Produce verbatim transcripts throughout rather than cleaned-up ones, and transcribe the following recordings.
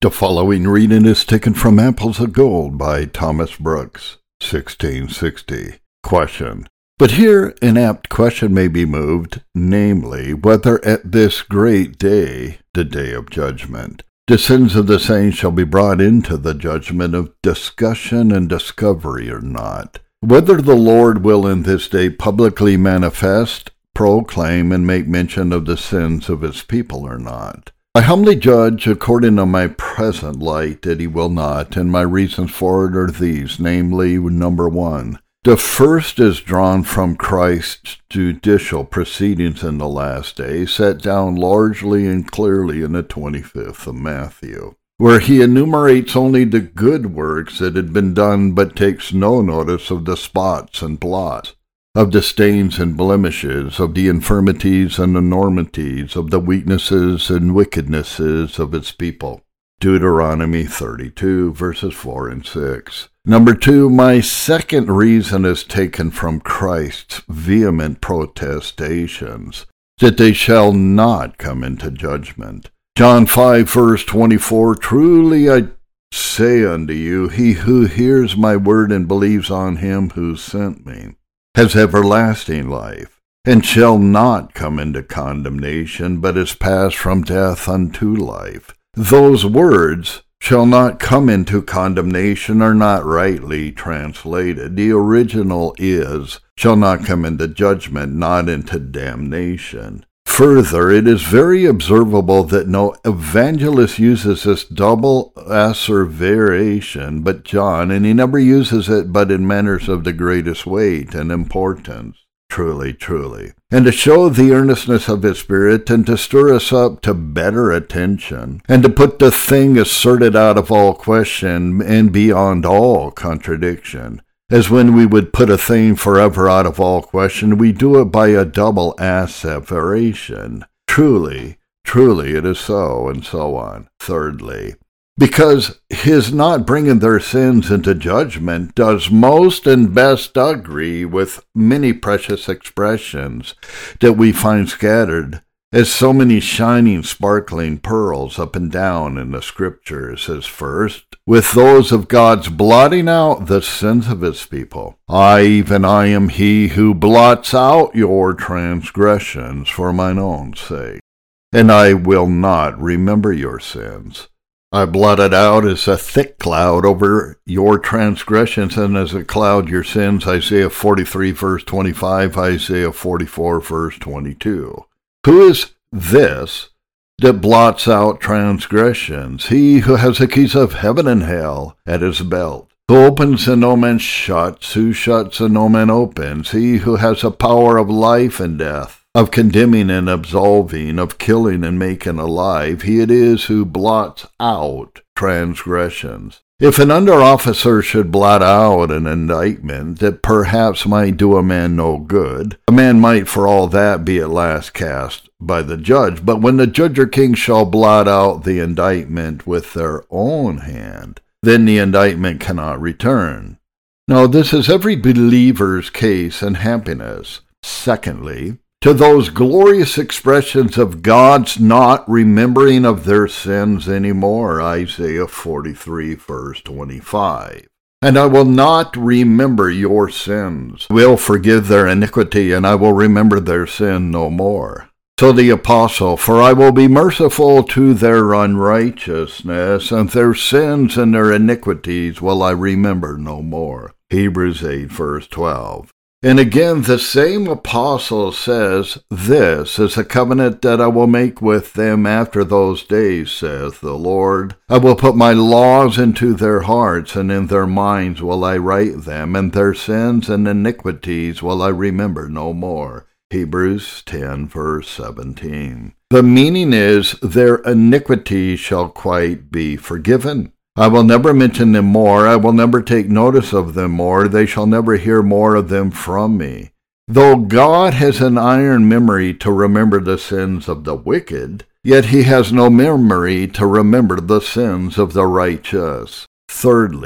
The following reading is taken from Apples of Gold by Thomas Brooks, sixteen sixty. Question. But here an apt question may be moved, namely, whether at this great day, the day of judgment, the sins of the saints shall be brought into the judgment of discussion and discovery or not, whether the Lord will in this day publicly manifest, proclaim, and make mention of the sins of his people or not. I humbly judge, according to my present light, that he will not, and my reasons for it are these, namely, number one, the first is drawn from Christ's judicial proceedings in the last day, set down largely and clearly in the twenty-fifth of Matthew, where he enumerates only the good works that had been done, but takes no notice of the spots and blots, of the stains and blemishes, of the infirmities and enormities, of the weaknesses and wickednesses of its people. Deuteronomy thirty-two, verses four and six. Number two, my second reason is taken from Christ's vehement protestations, that they shall not come into judgment. John five, verse twenty-four, truly I say unto you, he who hears my word and believes on him who sent me has everlasting life, and shall not come into condemnation, but is passed from death unto life. Those words, shall not come into condemnation, are not rightly translated. The original is, shall not come into judgment, not into damnation. Further, it is very observable that no evangelist uses this double asseveration but John, and he never uses it but in matters of the greatest weight and importance. Truly, truly. And to show the earnestness of his Spirit, and to stir us up to better attention, and to put the thing asserted out of all question and beyond all contradiction, as when we would put a thing forever out of all question, we do it by a double asseveration. Truly, truly it is so, and so on. Thirdly, because his not bringing their sins into judgment does most and best agree with many precious expressions that we find scattered as so many shining, sparkling pearls up and down in the Scriptures, as first, with those of God's blotting out the sins of his people. I, even I, am he who blots out your transgressions for mine own sake, and I will not remember your sins. I blotted out as a thick cloud over your transgressions, and as a cloud your sins, Isaiah forty-three, verse twenty-five, Isaiah forty-four, verse twenty-two. Who is this that blots out transgressions? He who has the keys of heaven and hell at his belt, who opens and no man shuts, who shuts and no man opens, he who has the power of life and death, of condemning and absolving, of killing and making alive. He it is who blots out transgressions. If an under-officer should blot out an indictment that perhaps might do a man no good, a man might for all that be at last cast by the judge. But when the judge or king shall blot out the indictment with their own hand, then the indictment cannot return. Now this is every believer's case and happiness. Secondly, to those glorious expressions of God's not remembering of their sins any more, Isaiah forty-three, verse twenty-five. And I will not remember your sins. I will forgive their iniquity, and I will remember their sin no more. So the apostle, for I will be merciful to their unrighteousness, and their sins and their iniquities will I remember no more. Hebrews eight, verse twelve. And again, the same apostle says, this is a covenant that I will make with them after those days, saith the Lord. I will put my laws into their hearts, and in their minds will I write them, and their sins and iniquities will I remember no more. Hebrews ten, verse seventeen. The meaning is, their iniquities shall quite be forgiven. I will never mention them more, I will never take notice of them more, they shall never hear more of them from me. Though God has an iron memory to remember the sins of the wicked, yet he has no memory to remember the sins of the righteous. Thirdly,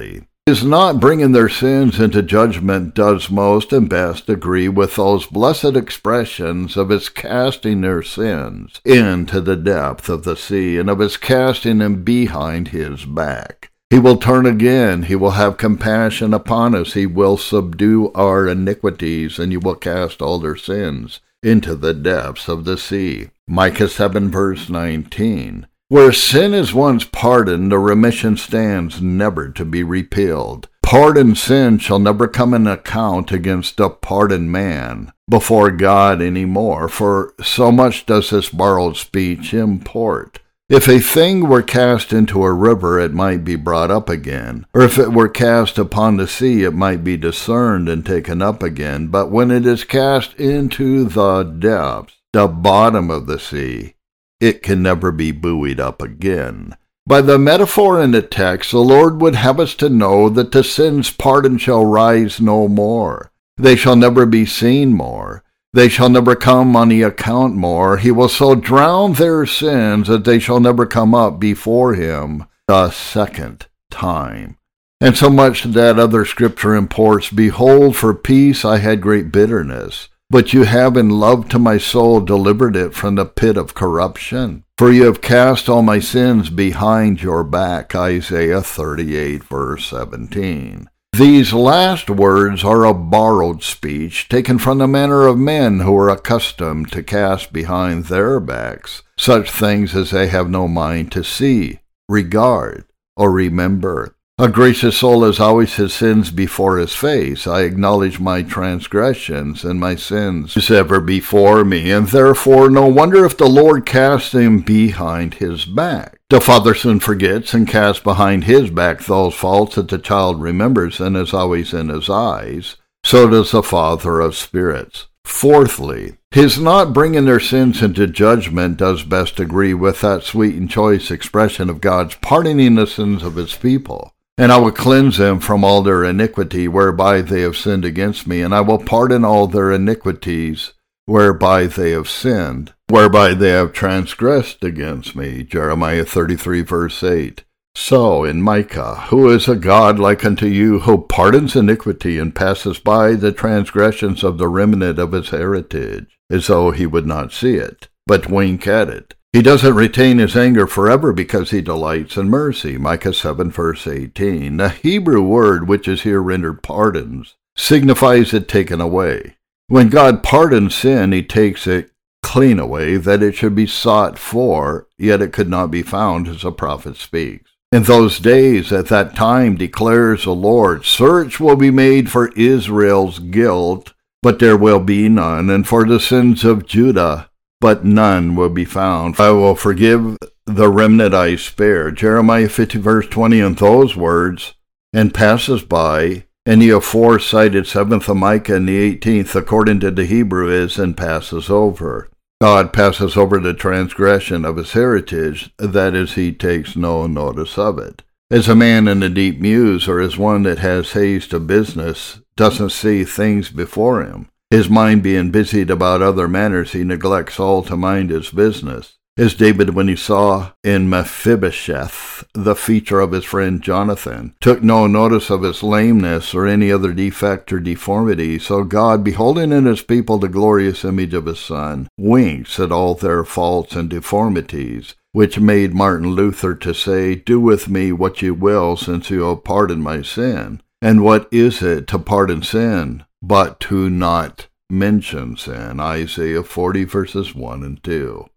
His not bringing their sins into judgment does most and best agree with those blessed expressions of his casting their sins into the depth of the sea, and of his casting them behind his back. He will turn again, he will have compassion upon us, he will subdue our iniquities, and he will cast all their sins into the depths of the sea. Micah seven verse nineteen. Where sin is once pardoned, the remission stands never to be repealed. Pardoned sin shall never come in account against a pardoned man before God any more, for so much does this borrowed speech import. If a thing were cast into a river, it might be brought up again, or if it were cast upon the sea, it might be discerned and taken up again. But when it is cast into the depths, the bottom of the sea, it can never be buoyed up again. By the metaphor in the text, the Lord would have us to know that the sins pardoned shall rise no more. They shall never be seen more. They shall never come on the account more. He will so drown their sins that they shall never come up before him the second time. And so much that other scripture imports, Behold, for peace I had great bitterness, but you have in love to my soul delivered it from the pit of corruption. For you have cast all my sins behind your back. Isaiah thirty-eight, verse seventeen. These last words are a borrowed speech, taken from the manner of men who are accustomed to cast behind their backs such things as they have no mind to see, regard, or remember. A gracious soul has always his sins before his face. I acknowledge my transgressions, and my sins is ever before me, and therefore no wonder if the Lord casts them behind his back. The father soon forgets and casts behind his back those faults that the child remembers and is always in his eyes. So does the Father of spirits. Fourthly, his not bringing their sins into judgment does best agree with that sweet and choice expression of God's pardoning the sins of his people. And I will cleanse them from all their iniquity whereby they have sinned against me, and I will pardon all their iniquities whereby they have sinned, whereby they have transgressed against me. Jeremiah thirty-three, verse eight. So, in Micah, who is a God like unto you, who pardons iniquity and passes by the transgressions of the remnant of his heritage, as though he would not see it, but wink at it. He doesn't retain his anger forever because he delights in mercy. Micah seven, verse eighteen. The Hebrew word, which is here rendered pardons, signifies it taken away. When God pardons sin, he takes it clean away, that it should be sought for, yet it could not be found, as the prophet speaks. In those days, at that time, declares the Lord, search will be made for Israel's guilt, but there will be none, and for the sins of Judah, but none will be found. I will forgive the remnant I spare. Jeremiah fifty, verse twenty, in those words, and passes by, and the aforecited seventh of Micah and the eighteenth, according to the Hebrew, is and passes over. God passes over the transgression of his heritage, that is, he takes no notice of it. As a man in a deep muse, or as one that has haste of business, doesn't see things before him, his mind being busied about other matters, he neglects all to mind his business. As David, when he saw in Mephibosheth the feature of his friend Jonathan, took no notice of his lameness or any other defect or deformity, so God, beholding in his people the glorious image of his Son, winks at all their faults and deformities, which made Martin Luther to say, do with me what you will, since you have pardoned my sin. And what is it to pardon sin, but to not mention sin? Isaiah forty, verses one and two.